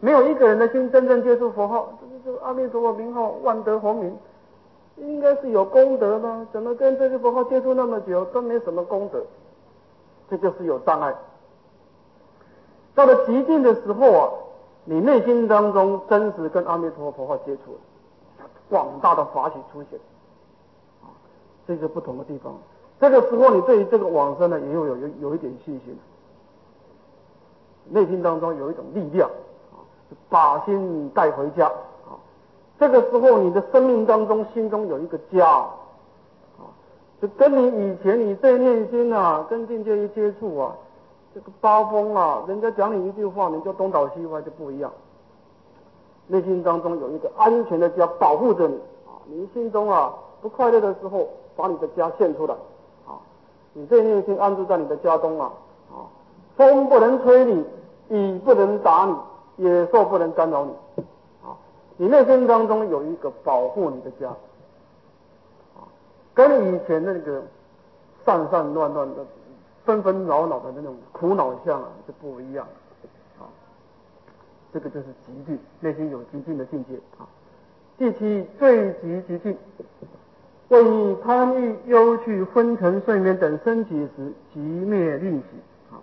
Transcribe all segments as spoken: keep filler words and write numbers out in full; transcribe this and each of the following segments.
没有一个人的心真正接触佛号，这个阿弥陀佛名号万德洪名，应该是有功德的，怎么跟这个佛号接触那么久都没什么功德？这就是有障碍。到了极境的时候啊，你内心当中真实跟阿弥陀佛号接触了，广大的法喜出现，啊，这个不同的地方。这个时候你对于这个往生呢，也有有有有一点信心，内心当中有一种力量，啊，把心带回家，啊，这个时候你的生命当中心中有一个家，啊，就跟你以前你对内心啊，跟境界一接触啊，这个八风啊，人家讲你一句话，你就东倒西歪就不一样。内心当中有一个安全的家保护着你，啊，你心中啊不快乐的时候，把你的家献出来，啊，你这内心安住在你的家中啊，啊，风不能吹你，雨不能打你，野兽不能干扰你，啊，你内心当中有一个保护你的家，啊，跟以前那个散散乱乱的、纷纷扰扰的那种苦恼相啊是不一样的，啊，这个就是极境，内心有极境的境界啊。第七，最极极境，为贪欲、忧趣、昏沉、睡眠等升起时，即灭令喜。啊，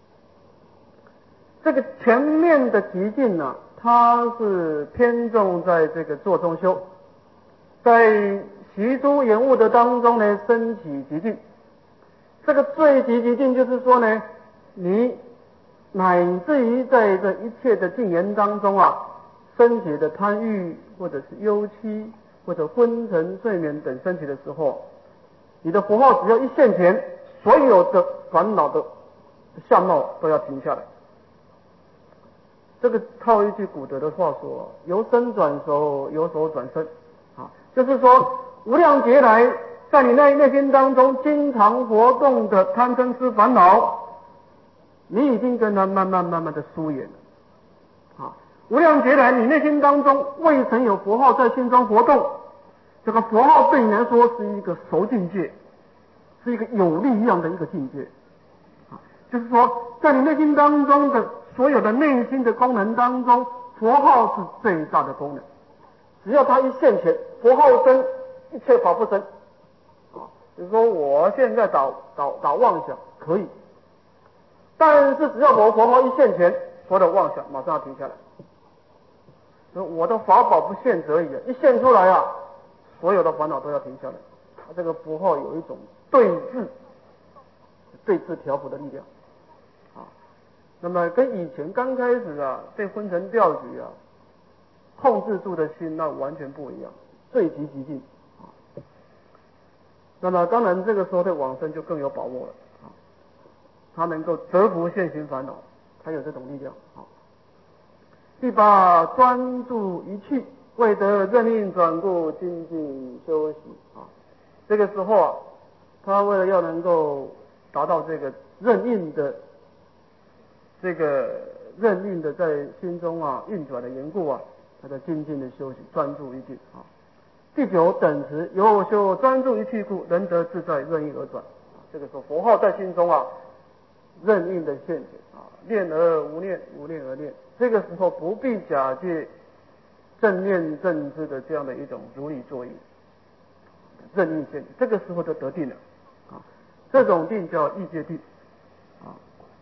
这个前面的极境呢，它是偏重在这个做中修，在习诸延误的当中呢，升起极境。这个最极极境就是说呢，你乃至于在这一切的境缘当中啊，升起的贪欲或者是忧戚或者昏沉睡眠等升起的时候，你的佛号只要一现前，所有的烦恼的相貌都要停下来。这个套一句古德的话说，由身转手，由手转身，啊，就是说无量劫来在你内内心当中经常活动的贪嗔痴烦恼，你已经跟它慢慢慢慢的疏远了，啊，无量劫来你内心当中未曾有佛号在心中活动，这个佛号对你来说是一个熟境界，是一个有力量的一个境界，啊，就是说在你内心当中的所有的内心的功能当中，佛号是最大的功能，只要它一现前，佛号生，一切法不生，啊，就是说我现在打打打妄想可以，但是只要我佛号一现前，所有的妄想马上要停下来。我的法宝不现则已，一现出来啊，所有的烦恼都要停下来。它这个佛号有一种对治、对治调伏的力量，啊，那么跟以前刚开始啊被昏沉掉举啊控制住的心那完全不一样，最极极境啊。那么当然这个时候的往生就更有把握了啊，他能够折伏现行烦恼，他有这种力量啊。第八，专注一去，为得任运转故，精进休息啊。这个时候啊，他为了要能够达到这个任运的这个任运的在心中啊运转的缘故啊，他在精进的休息，专注一去啊。第九，等持，由修专注一去故，能得自在任运而转。这个时候佛号在心中啊，任运的现前啊，念而无念，无念而念。这个时候不必假借正念正知的这样的一种如理作意，任运现前，这个时候就得定了啊。这种定叫意界定啊。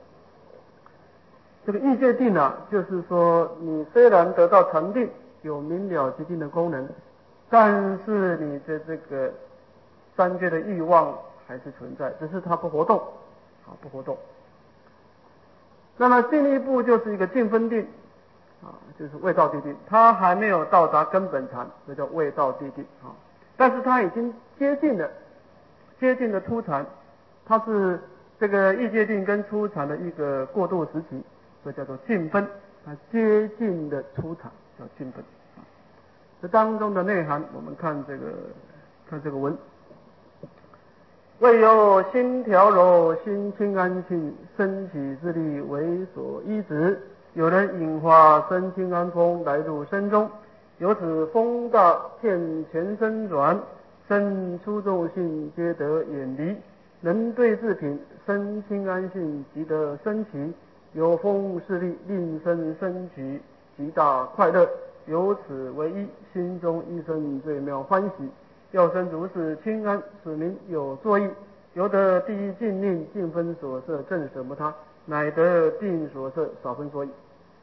这个意界定啊，就是说你虽然得到禅定，有明了极定的功能，但是你的这个三界的欲望还是存在，只是它不活动啊，不活动。那么进一步就是一个净分定啊，就是位道地定，它还没有到达根本禅，这叫位道地定啊。但是它已经接近了，接近了初禅，它是这个意界定跟初禅的一个过渡时期，所以叫做净分，它接近的初禅叫净分啊。这当中的内涵，我们看这个看这个文。为有心调柔，心清安静，身起之力为所依止。有人引化身清安风来入身中，由此风大遍全身转，身出众性皆得远离。能对治品，身清安静即得升起。有风势力令身升起， 极大快乐，由此为一，心中一生最妙欢喜。要生如是清安，使民有作意，由得第一禁令，尽分所摄，正舍摩他，乃得定所摄，少分所以。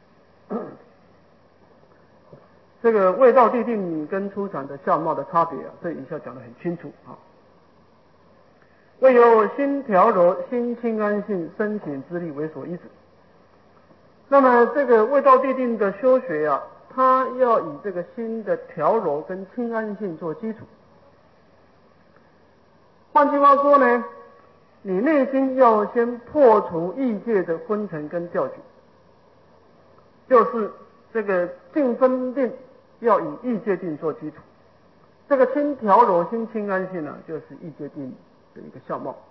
这个味道地定跟初禅的相貌的差别啊，这以下讲得很清楚啊。为有心调柔、心清安性、深省之力为所依止。那么这个味道地定的修学啊，它要以这个心的调柔跟清安性做基础。换句话说呢，你内心要先破除异界的昏沉跟掉举，就是这个净分定要以异界定做基础。这个心调柔、心清安性呢，就是异界定的一个相貌。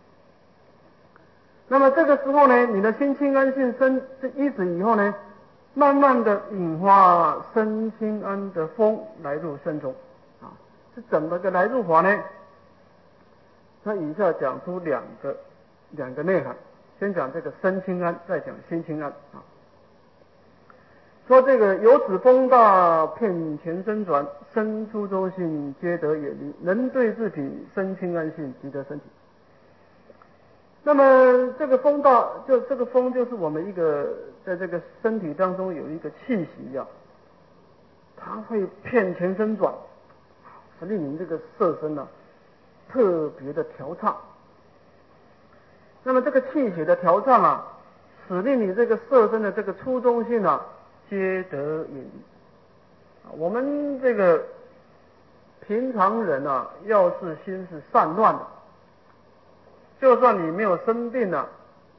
那么这个时候呢，你的心清安性生依止以后呢，慢慢的引发身心安的风来入身中啊，是怎么个来入法呢？他以下讲出两个两个内涵，先讲这个身清安，再讲心清安啊。说这个由此风大，遍前身转，身出中性皆得远离，能对治品，身清安性即得身体。那么这个风大，就这个风就是我们一个在这个身体当中有一个气息呀、啊，它会遍全身转，令你这个色身呢、啊、特别的调畅。那么这个气血的调畅啊，使令你这个色身的这个初中性啊，皆得远离。我们这个平常人啊，要是心是散乱的，就算你没有生病啊，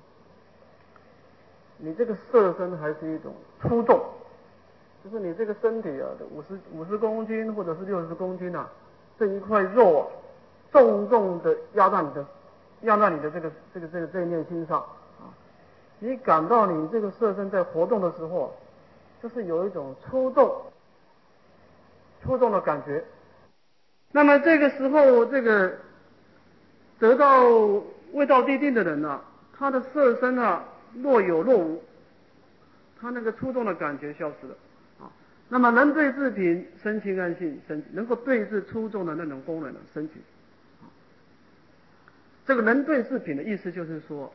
你这个色身还是一种粗重，就是你这个身体啊，五十五十公斤或者是六十公斤啊，这一块肉啊，重重的压在你的压在你的这个这个这个这一念心上啊，你感到你这个色身在活动的时候啊，就是有一种粗重粗重的感觉。那么这个时候，这个得到味道地定的人啊，他的色身啊若有若无，他那个粗重的感觉消失了啊。那么能对治品，身清安性，身能够对治粗重的那种功能的身体。这个能对治品的意思就是说，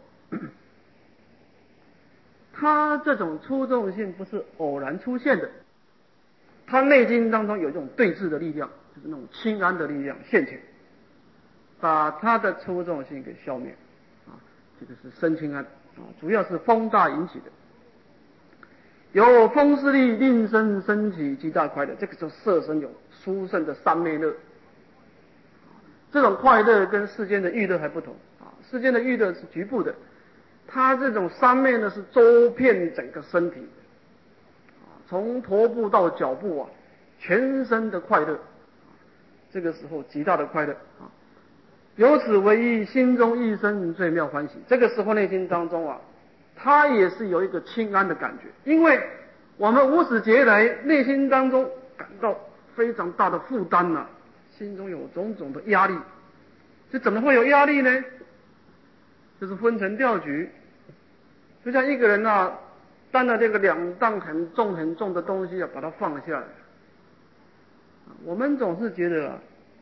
他这种粗重性不是偶然出现的，他内心当中有一种对治的力量，就是那种清安的力量现前，把他的粗重性给消灭啊。这个是身清安啊，主要是风大引起的。有风势力令身升起极大快乐，这个就色身有殊胜的三昧乐。这种快乐跟世间的欲乐还不同啊，世间的欲乐是局部的，它这种三昧呢是周遍整个身体，从头部到脚部啊，全身的快乐，这个时候极大的快乐啊，由此为一，心中一生最妙欢喜。这个时候内心当中啊，他也是有一个清安的感觉，因为我们无始劫来内心当中感到非常大的负担呐、啊，心中有种种的压力。这怎么会有压力呢？就是昏沉掉举，就像一个人啊，担了这个两担很重很重的东西啊，把它放下来。我们总是觉得啊，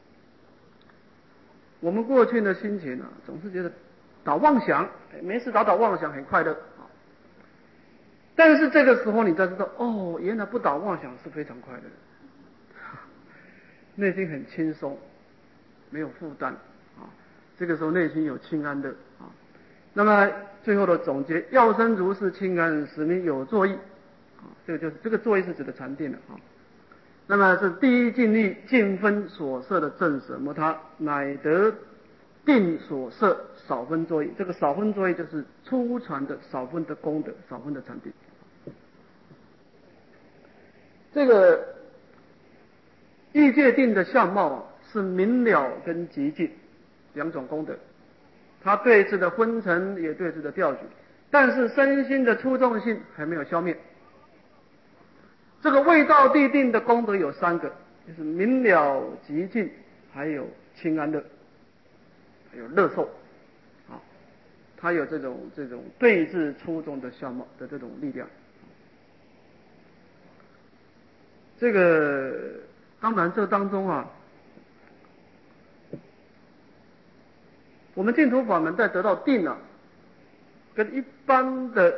我们过去的心情啊，总是觉得打妄想，没事打打妄想很快乐啊。但是这个时候你才知道，哦，原来不打妄想是非常快乐的，内心很轻松，没有负担啊。这个时候内心有清安乐啊。那么最后的总结，要生如是清安，使民有作意啊。这个就是这个作意是指的禅定了啊。那么是第一尽力尽分所摄的正舍摩他，乃得定所摄少分作意。这个少分作意就是初禅的少分的功德，少分的禅定。这个异界定的相貌啊，是明了跟极尽两种功德，它对治的昏沉，也对治的掉举，但是身心的粗重性还没有消灭。这个味道地定的功德有三个，就是明了极尽，还有清安乐，还有乐受啊，它有这种这种对治粗重的相貌的这种力量。 这个当然这当中啊，我们净土法门在得到定啊，跟一般的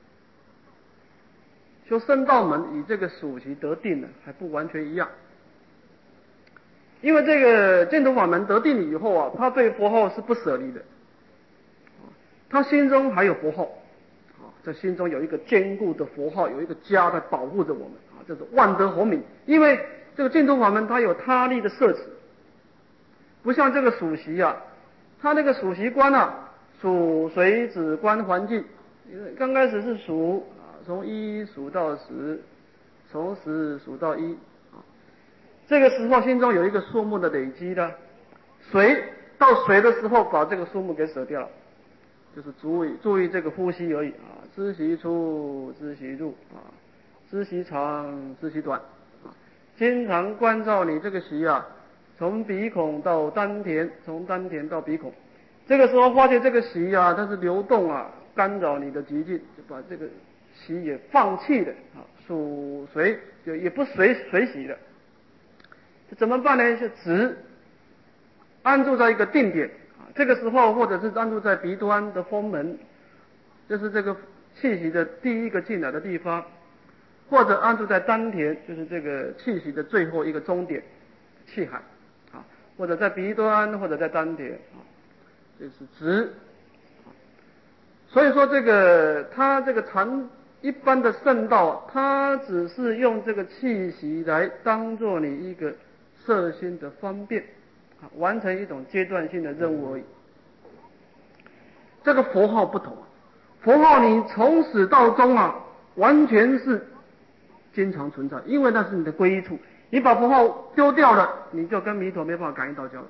修僧道门以这个属习得定呢，还不完全一样。因为这个净土法门得定以后啊，他对佛号是不舍离的，他心中还有佛号，啊，在心中有一个坚固的佛号，有一个家在保护着我们啊，这是万德洪名。因为这个净土法门它有他力的摄持，不像这个属习啊，他那个属习观啊，属随止观环境，刚开始是数啊，从一数到十，从十数到一。这个时候心中有一个数目的累积的，随到随的时候把这个数目给舍掉了，就是注意注意这个呼吸而已啊，知息出，知息入啊，知息长，知息短啊，经常关照你这个息啊，从鼻孔到丹田，从丹田到鼻孔，这个时候发现这个息啊，它是流动啊，干扰你的极境，就把这个息也放弃了啊，属随就也不随随息的。怎么办呢？就只安住在一个定点啊，这个时候或者是安住在鼻端的风门，就是这个气息的第一个进来的地方，或者安住在丹田，就是这个气息的最后一个终点气海啊，或者在鼻端，或者在丹田啊，就是直。所以说这个他这个禅一般的圣道，他只是用这个气息来当做你一个摄心的方便啊，完成一种阶段性的任务而已。这个佛号不同，佛号你从始到终啊，完全是经常存在，因为那是你的皈依处。你把佛号丢掉了，你就跟弥陀没办法感应道交了。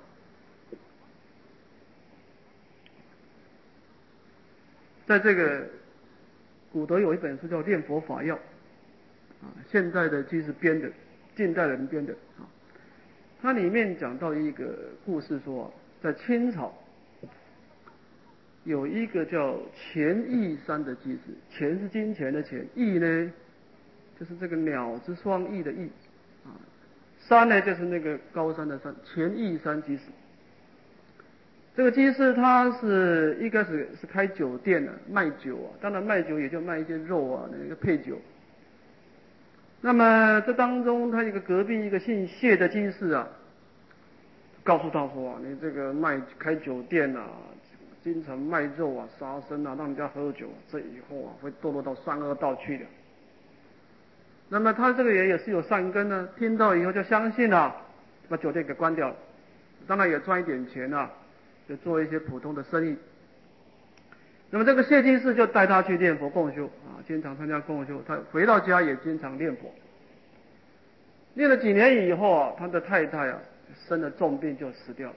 在这个古德有一本书叫《念佛法要》啊，现在的居士编的，近代人编的啊。它里面讲到一个故事说，在清朝有一个叫钱义山的居士，钱是金钱的钱，义呢就是这个鸟之双翼的翼啊，山呢就是那个高山的山，钱义山居士。这个居士他是一开始是开酒店的，卖酒啊，当然卖酒也就卖一些肉啊，那个配酒。那么这当中，他一个隔壁一个姓谢的居士啊，告诉他说啊，你这个卖开酒店啊，经常卖肉啊、杀生啊，让人家喝酒，这以后啊会堕落到三恶道去的。那么他这个人也是有善根呢，听到以后就相信了，把酒店给关掉了，当然也赚一点钱啊，就做一些普通的生意。那么这个谢居士就带他去念佛共修啊，经常参加共修，他回到家也经常念佛。念了几年以后啊，他的太太啊生了重病就死掉了。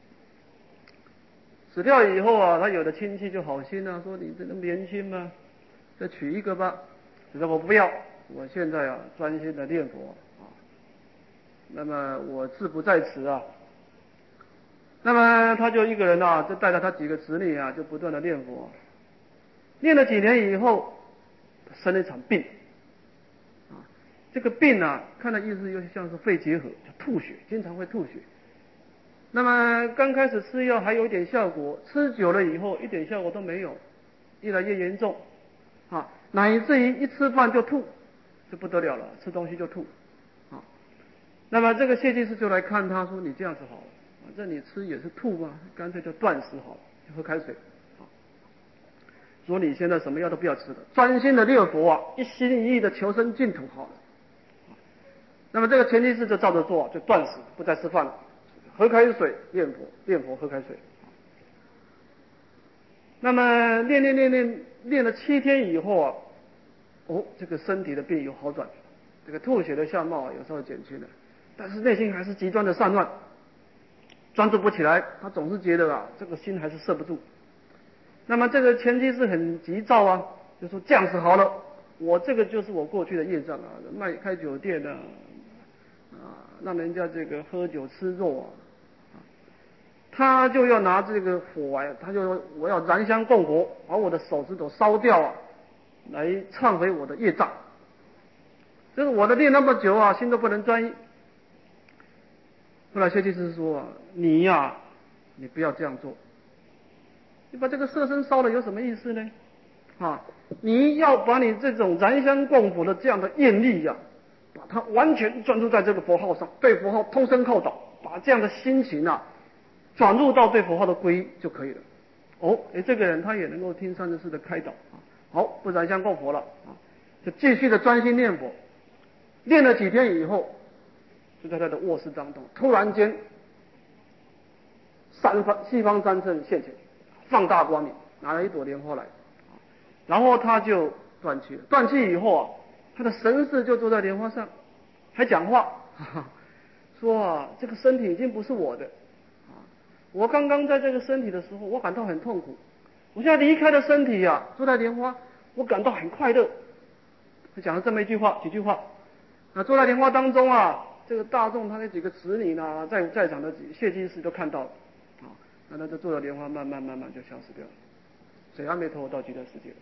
死掉以后啊，他有的亲戚就好心啊，说你这么年轻嘛，再娶一个吧。他说我不要，我现在啊专心的念佛啊。那么我志不在此啊。那么他就一个人啊，就带着他几个子女啊，就不断的念佛。念了几年以后，生了一场病，啊，这个病啊，看的意思又像是肺结核，就吐血，经常会吐血。那么刚开始吃药还有一点效果，吃久了以后一点效果都没有，越来越严重，啊，乃至于一吃饭就吐，这不得了了，吃东西就吐，啊，那么这个谢居士就来看他说，你这样子好了。反正你吃也是吐嘛，干脆就断食好了，就喝开水。好，说你现在什么药都不要吃了，专心的念佛啊，一心一意的求生净土好了。那么这个前提是就照着做，就断食，不再吃饭了，喝开水念佛，念佛喝开水。那么练练练练练了七天以后啊，哦，这个身体的病有好转，这个吐血的相貌有时候减轻了，但是内心还是极端的散乱。专注不起来，他总是觉得啊，这个心还是摄不住。那么这个前期是很急躁啊，就说这样子好了，我这个就是我过去的业障啊，卖开酒店啊，啊，让人家这个喝酒吃肉啊，啊他就要拿这个火啊，他就说我要燃香供佛，把我的手指头烧掉啊，来忏悔我的业障。 就是我的练那么久啊，心都不能专一。后来薛居士说啊，你呀、啊，你不要这样做，你把这个色身烧了有什么意思呢？啊，你要把你这种燃香供佛的这样的愿力呀、啊，把它完全专注在这个佛号上，对佛号通身靠倒，把这样的心情啊，转入到对佛号的皈依就可以了。哦，哎，这个人他也能够听善知识的开导啊，好，不燃香供佛了啊，就继续的专心念佛。练了几天以后，就在他的卧室当中，突然间，三方西方三圣现前，放大光明，拿了一朵莲花来，然后他就断气了。断气以后啊，他的神识就坐在莲花上，还讲话，哈哈，说啊，这个身体已经不是我的，啊，我刚刚在这个身体的时候，我感到很痛苦，我现在离开了身体呀、啊，坐在莲花，我感到很快乐。他讲了这么一句话，几句话。那坐在莲花当中啊，这个大众他那几个子女呢，在在场的谢居士都看到了，啊，那他就坐着莲花慢慢慢慢就消失掉了，所以阿弥陀佛到极乐世界了。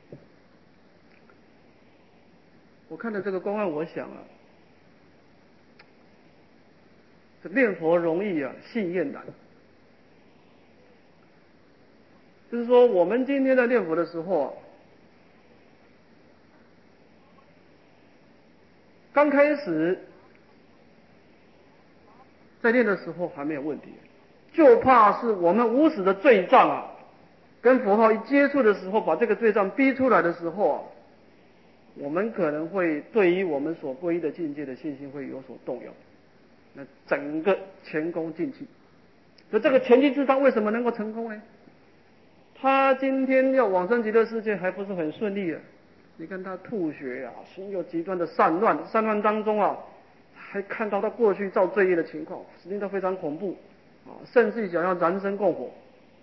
我看到这个公案，我想啊，这念佛容易啊，信愿难。就是说，我们今天在念佛的时候啊，刚开始在练的时候还没有问题，就怕是我们无始的罪障啊，跟佛号一接触的时候，把这个罪障逼出来的时候啊，我们可能会对于我们所皈依的境界的信心会有所动摇，那整个前功尽弃。所以这个前期智商为什么能够成功呢？他今天要往生极乐世界还不是很顺利啊，你看他吐血啊，心有极端的散乱，散乱当中啊，还看到他过去造罪业的情况，实际上非常恐怖啊，甚至想要燃身供佛。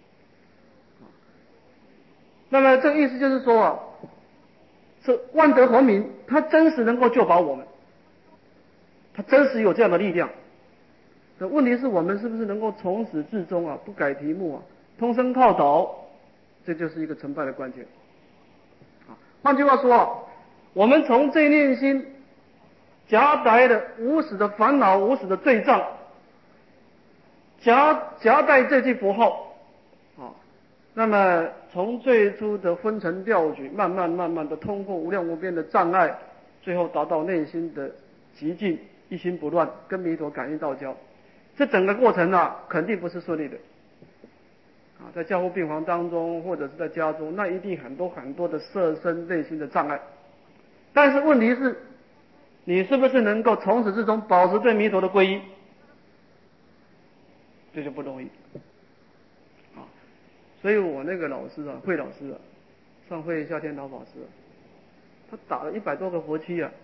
那么这个意思就是说啊，这万德洪明他真实能够救拔我们，他真实有这样的力量。那问题是我们是不是能够从始至终啊，不改题目啊，通身靠倒，这就是一个成败的关键。啊，换句话说啊，我们从这念心夹带的无始的烦恼、无始的罪障，夹夹带这句佛号，啊，那么从最初的昏沉掉举，慢慢慢慢的通过无量无边的障碍，最后达到内心的极静，一心不乱，跟弥陀感应道交。这整个过程啊，肯定不是顺利的。啊，在加护病房当中，或者是在家中，那一定很多很多的色身内心的障碍。但是问题是，你是不是能够从始至终保持对弥陀的皈依？这就不容易。啊，所以我那个老师啊，慧老师啊，上慧夏天老法师啊，他打了一百多个佛七啊。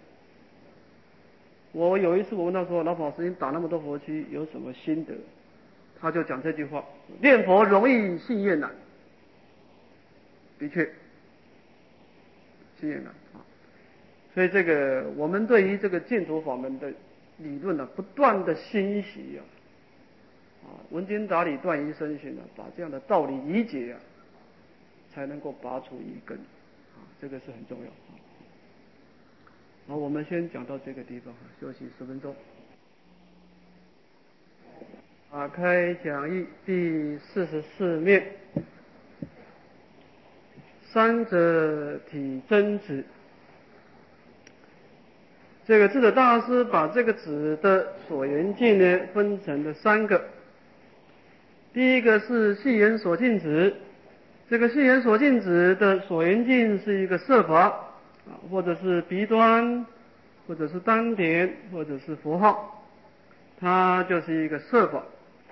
我有一次我问他说，老法师你打那么多佛七有什么心得？他就讲这句话：念佛容易，信愿难。的确，信愿难啊。所以这个我们对于这个净土法门的理论呢、啊，不断的欣喜啊，啊，闻经达理，断疑生信啊，把这样的道理理解啊，才能够拔除疑根啊，这个是很重要啊。好，我们先讲到这个地方，休息十分钟。打开讲义第四十四面，三者体真子。这个智者大师把这个子的所缘境呢，分成了三个。第一个是系缘所境子，这个系缘所境子的所缘境是一个色法啊，或者是鼻端，或者是丹田，或者是佛号，它就是一个色法。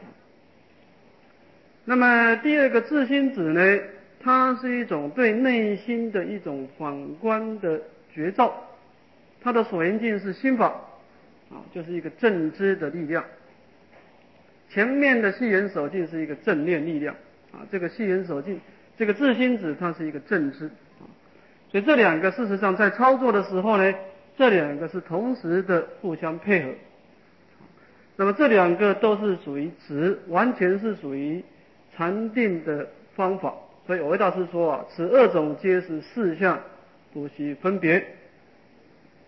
那么第二个自心子呢，它是一种对内心的一种反观的觉照，它的所缘境是心法啊，就是一个正知的力量。前面的系缘所境是一个正念力量啊，这个系缘所境，这个自心子它是一个正知啊，所以这两个事实上在操作的时候呢，这两个是同时的互相配合。那么这两个都是属于持，完全是属于禅定的方法。所以我为大师说啊，此二种皆是四相不须分别。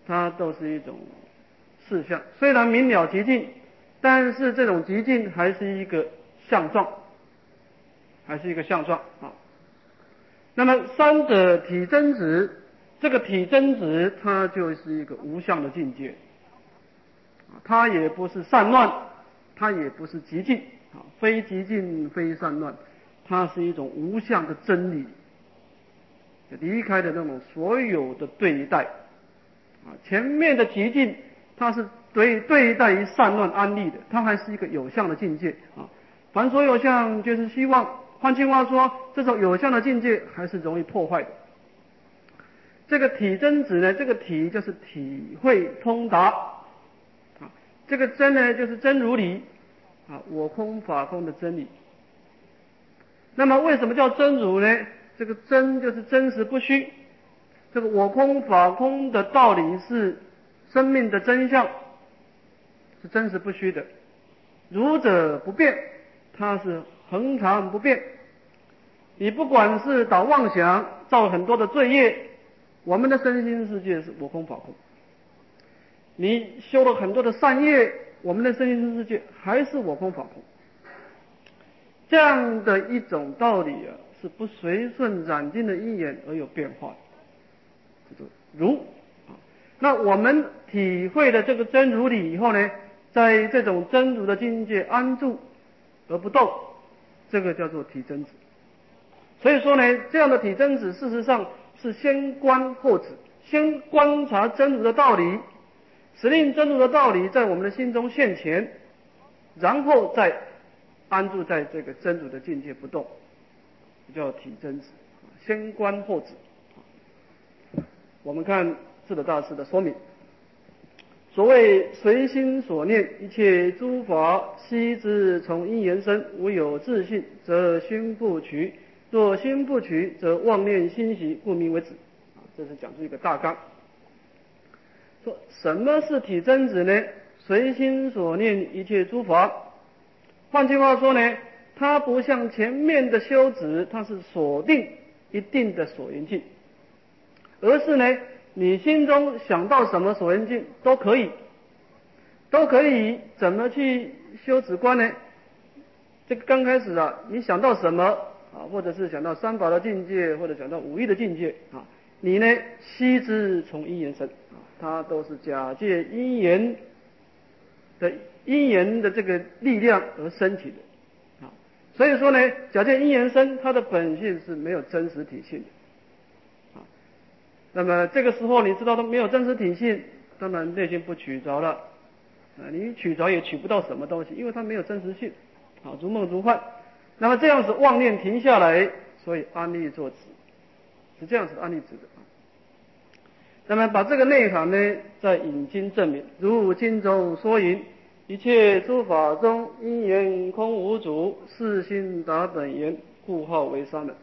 它都是一种事相。虽然明了极尽，但是这种极尽还是一个相状，还是一个相状啊。那么三者体真实，这个体真实它就是一个无相的境界，它也不是散乱，它也不是极尽啊，非极尽非散乱，它是一种无相的真理，离开的那种所有的对待啊。前面的极尽它是对对待于散乱安立的，它还是一个有相的境界啊。凡所有相就是希望，换句话说，这种有相的境界还是容易破坏的。这个体真子呢，这个体就是体会通达啊，这个真呢就是真如理啊，我空法空的真理。那么为什么叫真如呢？这个真就是真实不虚，这个我空法空的道理是生命的真相，是真实不虚的。如者不变，它是恒常不变。你不管是导妄想，造很多的罪业，我们的身心世界是我空法空。你修了很多的善业，我们的身心世界还是我空法空。这样的一种道理啊，是不随顺染尽的因缘而有变化的，这个如啊。那我们体会了这个真如理以后呢，在这种真如的境界安住而不动，这个叫做体真子。所以说呢，这样的体真子事实上是先观后止，先观察真如的道理，使令真如的道理在我们的心中现前，然后再安住在这个真如的境界不动，叫体真子，先观后止。我们看智德大师的说明，所谓随心所念，一切诸法悉之从因缘生，无有自性，则心不取；若心不取，则妄念心习，故名为止。这是讲出一个大纲。说什么是体真子呢？随心所念一切诸法。换句话说呢，它不像前面的修止，它是锁定一定的所缘境，而是呢，你心中想到什么所缘境都可以，都可以怎么去修止观呢？这个刚开始啊，你想到什么啊，或者是想到三宝的境界，或者想到五义的境界啊，你呢悉之从因缘生啊，它都是假借因缘的因缘的这个力量而升起的啊。所以说呢，假借因缘生，它的本性是没有真实体性的啊。那么这个时候你知道它没有真实体性，当然内心不取着了啊，你取着也取不到什么东西，因为它没有真实性啊，如梦如幻。那么这样子妄念停下来，所以安立作止，是这样子安立止的啊。那么把这个内涵呢，再引经证明，如经中说云：一切诸法中，因缘空无主，是心达本源，故号为沙门。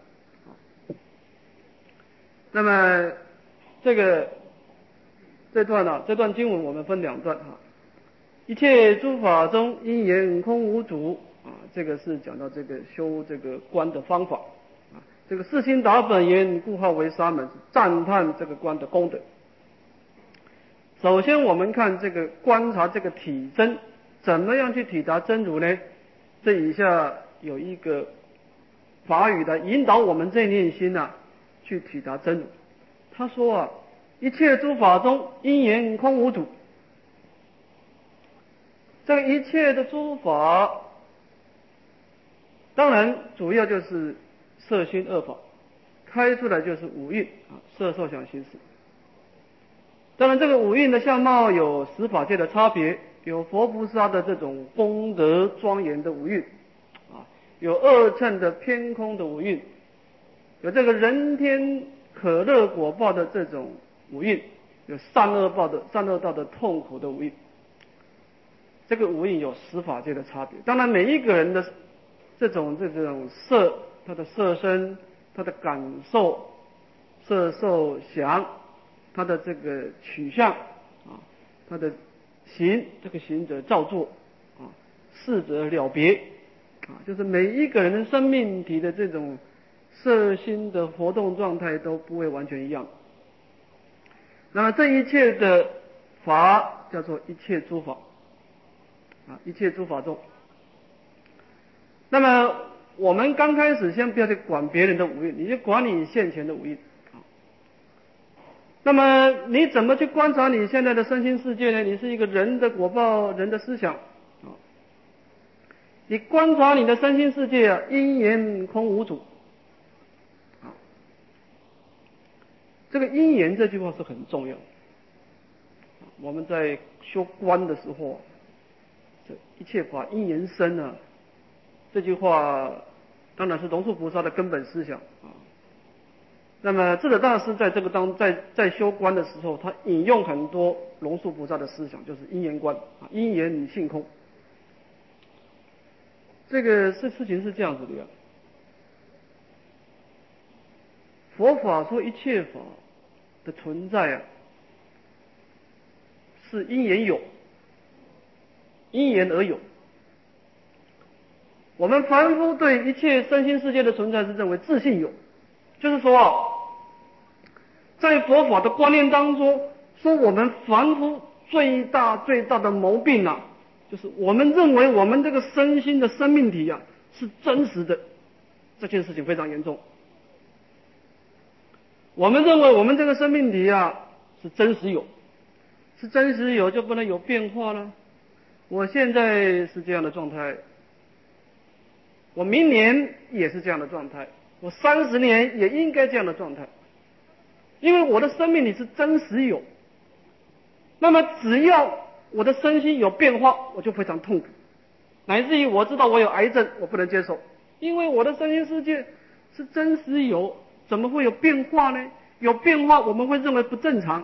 那么这个这段呢、啊，这段经文我们分两段哈。一切诸法中，因缘空无主啊，这个是讲到这个修这个观的方法啊。这个是心达本源，故号为沙门，赞叹这个观的功德。首先我们看这个观察这个体真，怎么样去体达真如呢？这以下有一个法语来引导我们这念心啊，去体达真如。他说啊，一切诸法中，因缘空无主。这个一切的诸法，当然主要就是色心二法，开出来就是五蕴啊，色受想行识。当然这个五蕴的相貌有十法界的差别，有佛菩萨的这种功德庄严的五蕴啊，有二乘的偏空的五蕴，有这个人天可乐果报的这种五蕴，有善恶报的善恶道的痛苦的五蕴。这个五蕴有十法界的差别，当然每一个人的这种这种色，他的色身，他的感受，色受想，他的这个取向啊，他的行，这个行者造作啊，事者了别啊，就是每一个人的生命体的这种色心的活动状态都不会完全一样。那么这一切的法叫做一切诸法啊，一切诸法中。那么我们刚开始先不要去管别人的五蕴，你就管你现前的五蕴啊。那么你怎么去观察你现在的身心世界呢？你是一个人的果报，人的思想啊。你观察你的身心世界啊，因缘空无主啊。这个因缘这句话是很重要的。我们在修观的时候，这一切法因缘生啊，这句话当然是龙树菩萨的根本思想啊。那么智者大师在这个当在在修观的时候，他引用很多龙树菩萨的思想，就是因缘观啊，因缘性空。这个事事情是这样子的呀。佛法说一切法的存在啊，是因缘有，因缘而有。我们凡夫对一切身心世界的存在是认为自性有，就是说啊，在佛法的观念当中，说我们凡夫最大最大的毛病啊，就是我们认为我们这个身心的生命体啊是真实的，这件事情非常严重。我们认为我们这个生命体啊是真实有，是真实有就不能有变化了。我现在是这样的状态，我明年也是这样的状态，我三十年也应该这样的状态，因为我的生命体是真实有。那么只要我的身心有变化，我就非常痛苦，乃至于我知道我有癌症，我不能接受，因为我的身心世界是真实有，怎么会有变化呢？有变化我们会认为不正常，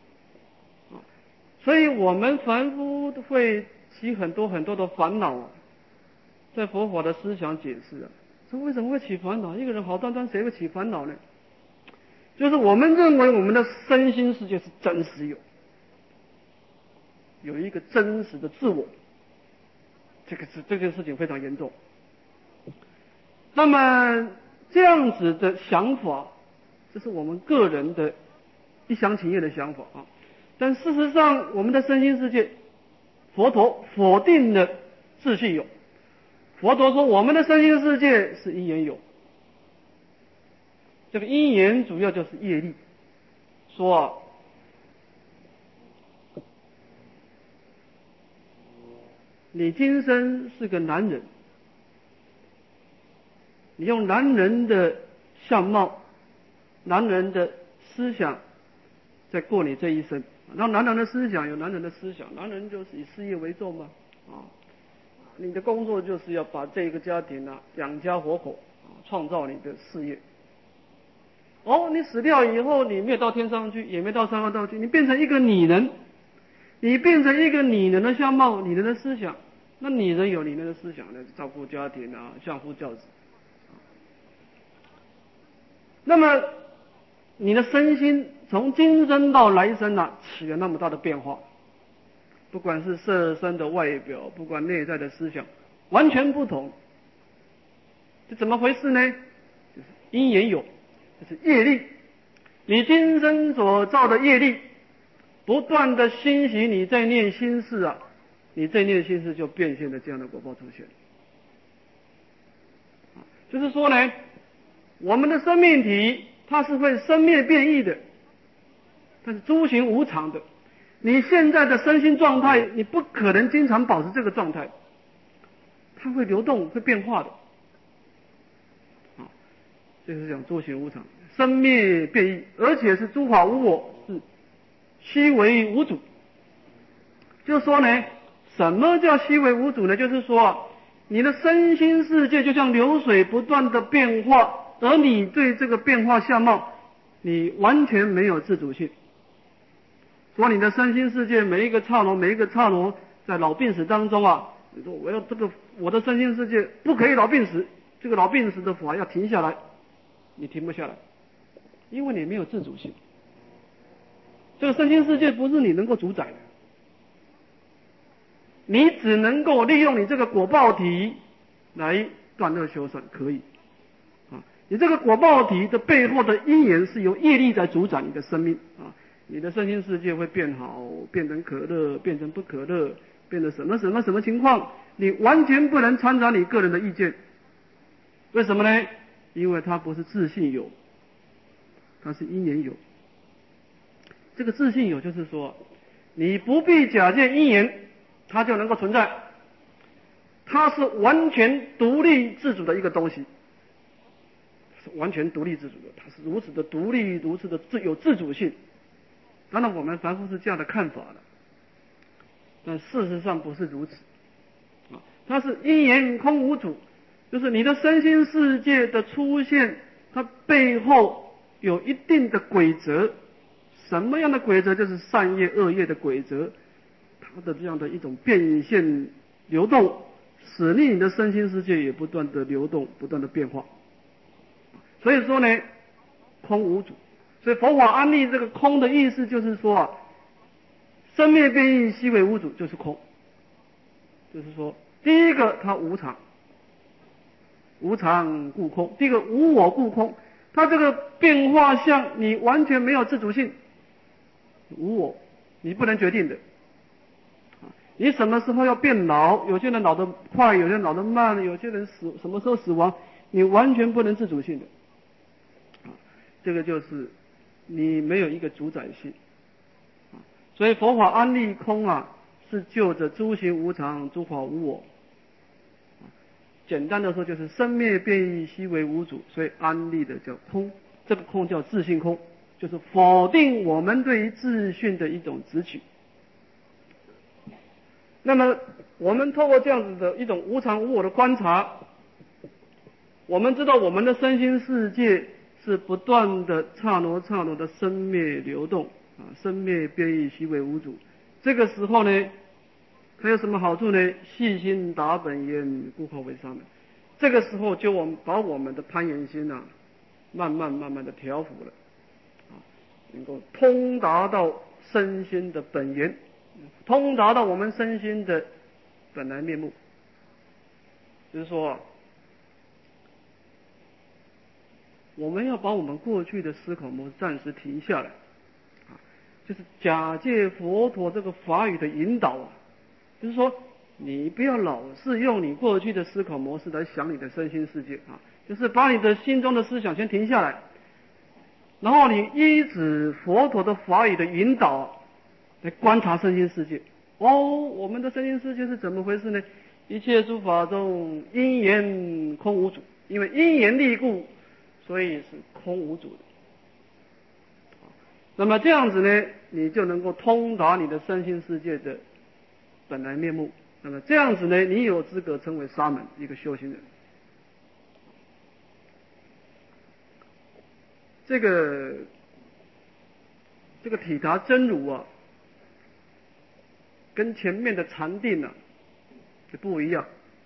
所以我们凡夫会起很多很多的烦恼啊。在佛法的思想解释啊，说为什么会起烦恼？一个人好端端谁会起烦恼呢？就是我们认为我们的身心世界是真实有，有一个真实的自我，这个是这件事情非常严重。那么这样子的想法，这是我们个人的一厢情愿的想法啊。但事实上，我们的身心世界，佛陀否定了自性有。佛陀说，我们的身心世界是因缘有。这个因缘主要就是业力。说啊，你今生是个男人，你用男人的相貌、男人的思想在过你这一生。那男人的思想有男人的思想，男人就是以事业为重嘛，啊，你的工作就是要把这个家庭啊养家活口啊，创造你的事业。哦，你死掉以后，你没有到天上去，也没到三恶道去，你变成一个女人，你变成一个女人的相貌、女人的思想。那女人有女人的思想呢，照顾家庭啊，相夫教子。那么你的身心从今生到来生啊，起了那么大的变化，不管是色身的外表，不管内在的思想，完全不同。这怎么回事呢？就是因缘有，就是业力。你今生所造的业力，不断的兴起，你在念心事啊，你在念心事就变现了这样的果报出现。就是说呢，我们的生命体它是会生灭变异的，它是诸行无常的。你现在的身心状态，你不可能经常保持这个状态，它会流动，会变化的。啊，这是讲诸行无常，生灭变异，而且是诸法无我，是虚为无主。就是说呢，什么叫虚为无主呢？就是说，你的身心世界就像流水不断的变化，而你对这个变化相貌，你完全没有自主性。说你的身心世界每一个刹那，每一个刹那，在老病死当中啊，你说我要这个我的身心世界不可以老病死，这个老病死的法要停下来，你停不下来，因为你没有自主性。这个身心世界不是你能够主宰的。你只能够利用你这个果报体来断恶修善，可以啊。你这个果报体的背后的因缘是由业力在主宰你的生命啊。 你的身心世界会变好，变成可乐，变成不可乐，变成什么什么什么情况，你完全不能掺杂你个人的意见。为什么呢？因为它不是自性有，它是因缘有。这个自性有就是说，你不必假借因缘，它就能够存在。它是完全独立自主的一个东西，是完全独立自主的，它是如此的独立，如此的自有自主性。当然我们凡夫是这样的看法的，但事实上不是如此啊，它是因缘空无主，就是你的身心世界的出现，它背后有一定的规则。什么样的规则？就是善业恶业的规则，它的这样的一种变现流动，使令你的身心世界也不断的流动，不断的变化。所以说呢，空无主。所以佛法安立这个空的意思就是说啊，生灭变异悉为无主，就是空。就是说，第一个它无常，无常故空；第一个无我故空。它这个变化相，你完全没有自主性，无我，你不能决定的。你什么时候要变老？有些人老得快，有些人老得慢，有些人死什么时候死亡，你完全不能自主性的。啊，这个就是你没有一个主宰性。啊，所以佛法安立空啊，是就着诸行无常，诸法无我。啊，简单的说就是生灭变异悉为无主，所以安立的叫空。这个空叫自性空，就是否定我们对于自性的一种执取。那么我们透过这样子的一种无常无我的观察，我们知道我们的身心世界是不断的刹那刹那的生灭流动啊，生灭变异悉为无主。这个时候呢，它有什么好处呢？细心达本焉，故后为上门。这个时候就我们把我们的攀缘心啊，慢慢慢慢的调伏了，啊，能够通达到身心的本源，通达到我们身心的本来面目。就是说，我们要把我们过去的思考模式暂时停下来，啊，就是假借佛陀这个法语的引导啊，就是说，你不要老是用你过去的思考模式来想你的身心世界啊，就是把你的心中的思想先停下来，然后你依止佛陀的法语的引导来观察身心世界。哦，我们的身心世界是怎么回事呢？一切诸法中因缘空无主，因为因缘立故，所以是空无主的。那么这样子呢，你就能够通达你的身心世界的本来面目。那么这样子呢，你有资格称为沙门，一个修行人。这个这个体达真如啊，跟前面的禅定啊就不一样。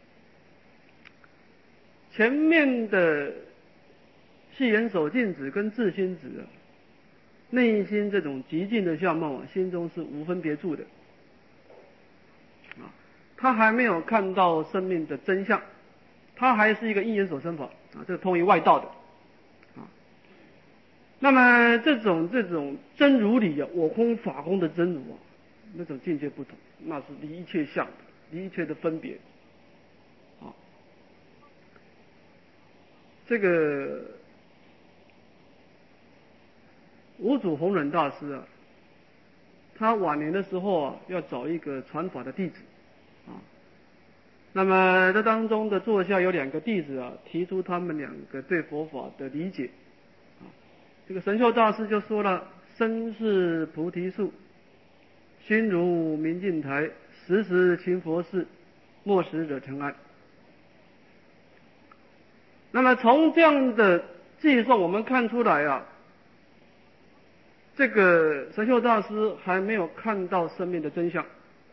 前面的细眼手净指跟自心指啊，内心这种极静的相貌啊，心中是无分别住的啊，他还没有看到生命的真相，他还是一个因缘所生法啊，这个通于外道的啊。那么这种这种真如理啊，我空法空的真如啊，那种境界不同，那是离一切相的，离一切的分别啊。这个五祖弘忍大师啊，他晚年的时候啊，要找一个传法的弟子啊。那么这当中的座下有两个弟子啊，提出他们两个对佛法的理解啊。这个神秀大师就说了：身是菩提树，心如明镜台，时时勤佛事，莫使惹尘埃。那么从这样的计算，我们看出来啊，这个神秀大师还没有看到生命的真相。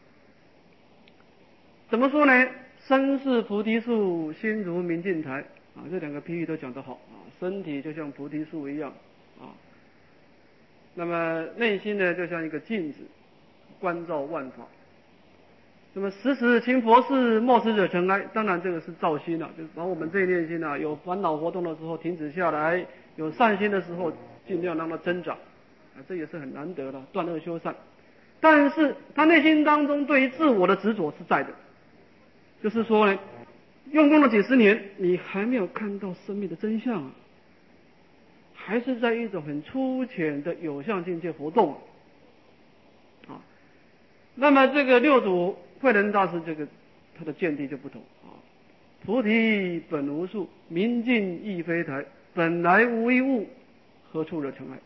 怎么说呢？身是菩提树，心如明镜台啊，这两个比喻都讲得好啊。身体就像菩提树一样啊，那么内心呢，就像一个镜子，观照万法。那么时时勤佛事，莫使惹尘埃。当然这个是造心啊，就是把我们这一念心啊，有烦恼活动的时候停止下来，有善心的时候尽量让它增长啊，这也是很难得的，断恶修善。但是他内心当中对于自我的执着是在的，就是说呢，用功了几十年，你还没有看到生命的真相啊，还是在一种很粗浅的有相境界活动啊。那么这个六祖慧能大师这个他的见地就不同啊，菩提本无树，明镜亦非台，本来无一物，何处惹尘埃。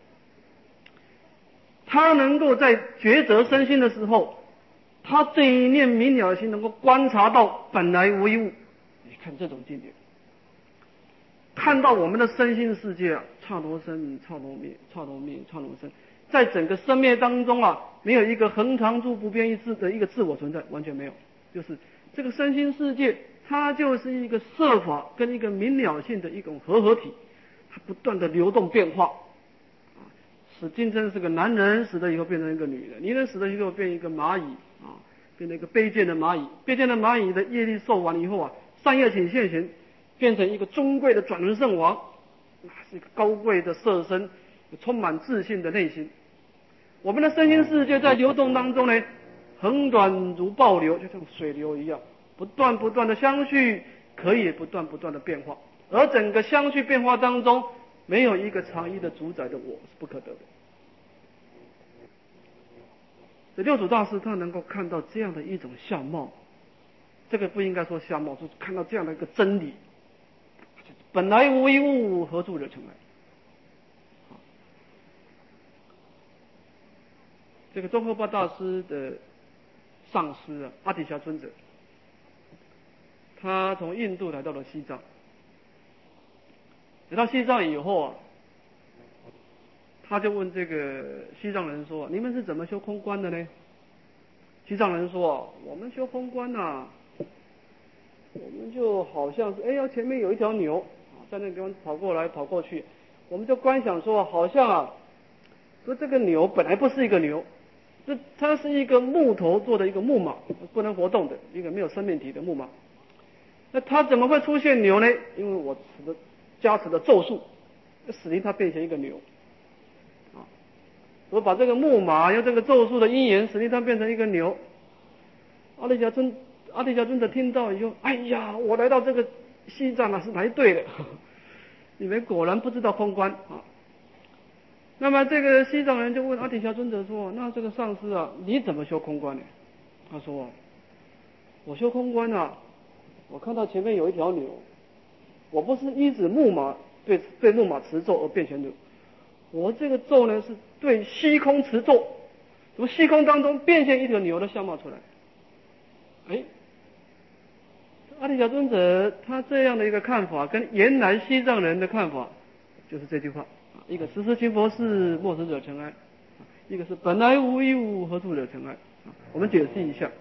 他能够在抉择身心的时候，他这一念明了心能够观察到本来无一物。你看这种境界，看到我们的身心世界啊，刹那生，刹那灭，刹那灭，刹那生，在整个生灭当中啊，没有一个恒常住不变一自的一个自我存在，完全没有。就是这个身心世界，它就是一个色法跟一个明了性的一种合合体，它不断的流动变化。死金真是个男人，死了以后变成一个女人，女人死了以后变一个蚂蚁啊，变成一个卑贱的蚂蚁。卑贱的蚂蚁的业力受完以后啊，善业请现前，变成一个尊贵的转轮圣王，那是一个高贵的色身，充满自信的内心。我们的身心世界在流动当中呢，恒短如暴流，就像水流一样，不断不断的相续，可以不断不断的变化。而整个相续变化当中，没有一个常一的主宰的我是不可得的。这六祖大师他能够看到这样的一种相貌，这个不应该说相貌，就是看到这样的一个真理。本来无一物，何处惹尘埃。这个宗喀巴大师的上师啊，阿底峡尊者，他从印度来到了西藏。来到西藏以后啊，他就问这个西藏人说：“你们是怎么修空观的呢？”西藏人说：“我们修空观啊，我们就好像是哎呀，前面有一条牛啊，在那地方跑过来跑过去，我们就观想说，好像啊，说这个牛本来不是一个牛，这它是一个木头做的一个木马，不能活动的一个没有生命体的木马。那它怎么会出现牛呢？因为我持的加持的咒术，使令它变成一个牛。”我把这个木马用这个咒术的因缘，使令它变成一个牛。阿底峡尊阿底峡尊者听到以后，哎呀，我来到这个西藏啊，是来对了，你们果然不知道空观啊。那么这个西藏人就问阿底峡尊者说：“那这个上师啊，你怎么修空观呢？”他说：“我修空观啊，我看到前面有一条牛，我不是依止木马对对木马持咒而变成牛。”我这个咒呢，是对虚空持咒，从虚空当中变现一条牛的相貌出来。哎，阿底峡尊者他这样的一个看法，跟原来西藏人的看法就是这句话：一个时时勤佛事，莫使惹尘埃；一个是本来无一物，何处惹尘埃。我们解释一下。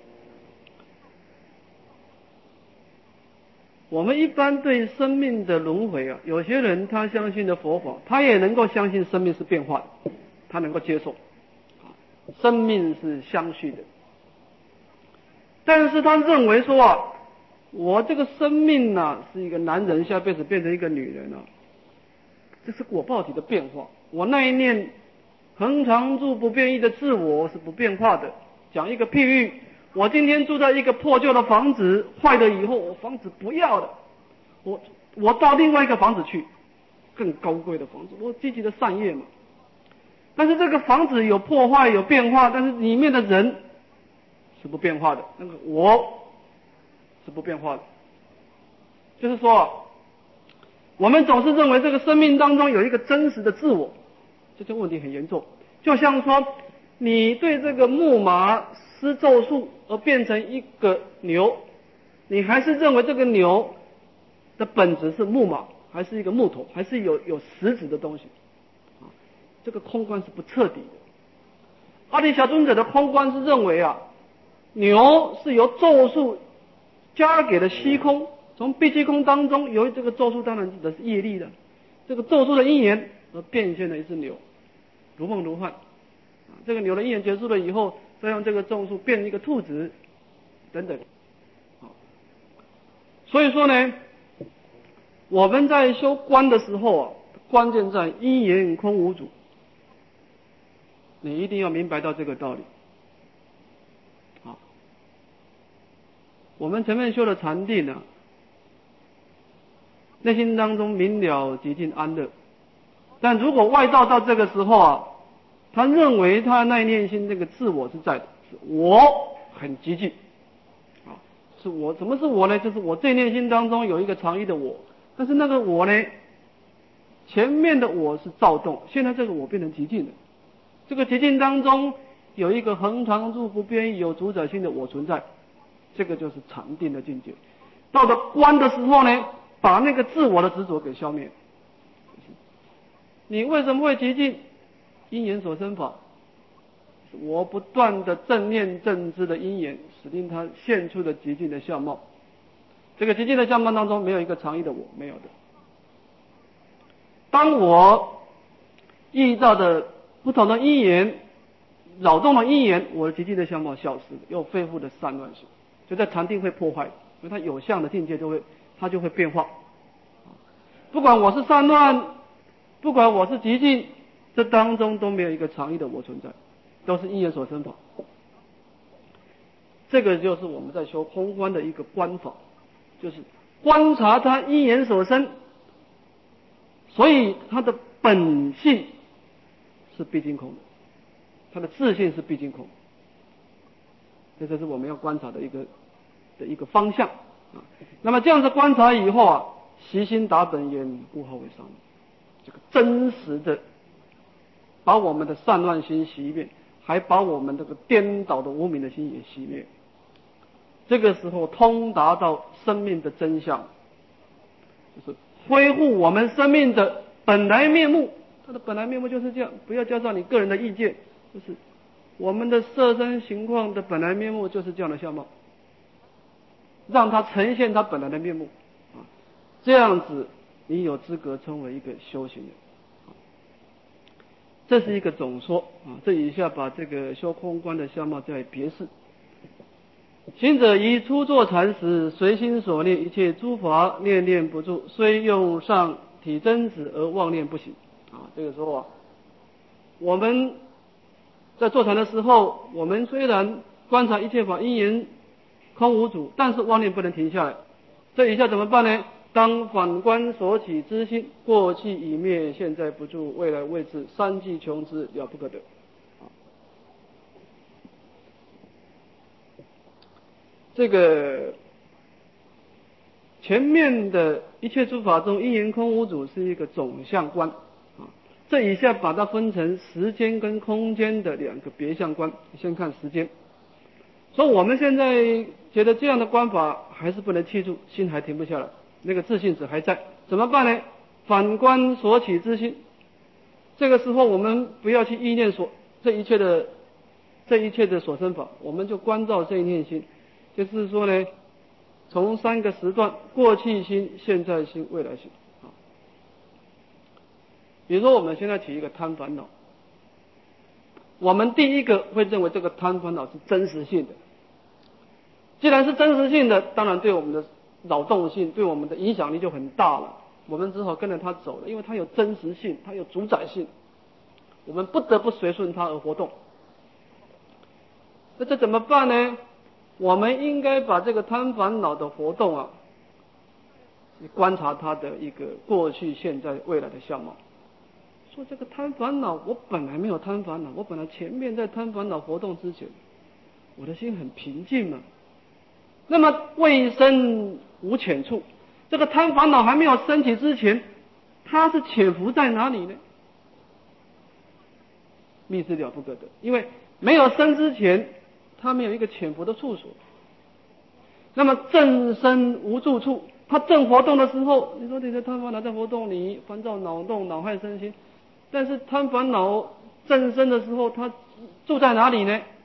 我们一般对生命的轮回啊，有些人他相信的佛法，他也能够相信生命是变化的，他能够接受，生命是相续的。但是他认为说啊，我这个生命呢、啊、是一个男人，下辈子变成一个女人啊，这是果报体的变化。我那一念恒常住不变异的自我是不变化的。讲一个譬喻。我今天住在一个破旧的房子，坏了以后，我房子不要了，我我到另外一个房子去，更高贵的房子，我积极的善业嘛。但是这个房子有破坏有变化，但是里面的人是不变化的，那个我是不变化的。就是说，我们总是认为这个生命当中有一个真实的自我，这个问题很严重。就像说，你对这个木马施咒术而变成一个牛，你还是认为这个牛的本质是木马，还是一个木头，还是有有实质的东西啊？这个空观是不彻底的。阿底峡尊者的空观是认为啊，牛是由咒术加给了虚空，从闭虚空当中，由于这个咒术当然指的是业力的，这个咒术的因缘而变现了一只牛，如梦如幻。这个牛的因缘结束了以后，再用这个咒术变一个兔子，等等。所以说呢，我们在修观的时候啊，关键在因缘空无主。 你一定要明白到这个道理。好，我们前面修的禅定啊，内心当中明了极尽安乐，但如果外道到这个时候啊，他认为他那念心这个自我是在的，是我很激进，啊，是我，什么是我呢？就是我这念心当中有一个常义的我，但是那个我呢，前面的我是躁动，现在这个我变成极静了。这个极静当中有一个恒常住不变有主宰性的我存在，这个就是禅定的境界。到了观的时候呢，把那个自我的执着给消灭。你为什么会极静？因缘所生法，我不断的正念正知的因缘，使令它现出的极静的相貌。这个极静的相貌当中没有一个常义的我，没有的。当我遇到的不同的因缘扰动的因缘，我的极静的相貌消失了，又恢复了散乱性，就在禅定会破坏，因为它有相的境界就会它就会变化。不管我是散乱，不管我是极静，这当中都没有一个常义的我存在，都是因缘所生法。这个就是我们在修空观的一个观法，就是观察它因缘所生，所以它的本性是毕竟空的，它的自性是毕竟空，这就是我们要观察的一个的一个方向啊。那么这样子观察以后啊，习心达本言，故号为上。这个真实的把我们的散乱心熄灭，还把我们这个颠倒的无明的心也熄灭。这个时候通达到生命的真相，就是恢复我们生命的本来面目。它的本来面目就是这样，不要加上你个人的意见，就是我们的色身情况的本来面目就是这样的相貌，让它呈现它本来的面目啊，这样子你有资格称为一个修行人。这是一个总说啊，这以下把这个修空观的相貌再别示。行者于初坐禅时，随心所念，一切诸法念念不住，虽用上体真子而妄念不行啊。这个时候啊，我们在坐禅的时候，我们虽然观察一切法因缘空无主，但是妄念不能停下来。这以下怎么办呢？当反观所起之心，过去已灭，现在不住，未来未至，三际穷之，了不可得。这个前面的一切诸法中因缘空无主是一个总相观啊，这以下把它分成时间跟空间的两个别相观。先看时间，所以我们现在觉得这样的观法还是不能记住，心还停不下来，那个自信子还在，怎么办呢？反观所起之心，这个时候我们不要去意念所这一切的这一切的所生法，我们就关照这一念心。就是说呢，从三个时段：过去心、现在心、未来心啊。比如说我们现在起一个贪烦恼，我们第一个会认为这个贪烦恼是真实性的。既然是真实性的，当然对我们的扰动性、对我们的影响力就很大了。我们只好跟着它走了，因为它有真实性，它有主宰性，我们不得不随顺它而活动。那这怎么办呢？我们应该把这个贪烦恼的活动啊，观察它的一个过去、现在、未来的相貌。说这个贪烦恼，我本来没有贪烦恼，我本来前面在贪烦恼活动之前，我的心很平静嘛。那么未生无浅处，这个贪烦恼还没有升起之前，它是潜伏在哪里呢？密之了不可得，因为没有生之前，它没有一个潜伏的处所。那么正生无住处，它正活动的时候，你说你的贪烦恼在活动，你烦躁恼动，恼害身心，但是贪烦恼正生的时候，它住在哪里呢？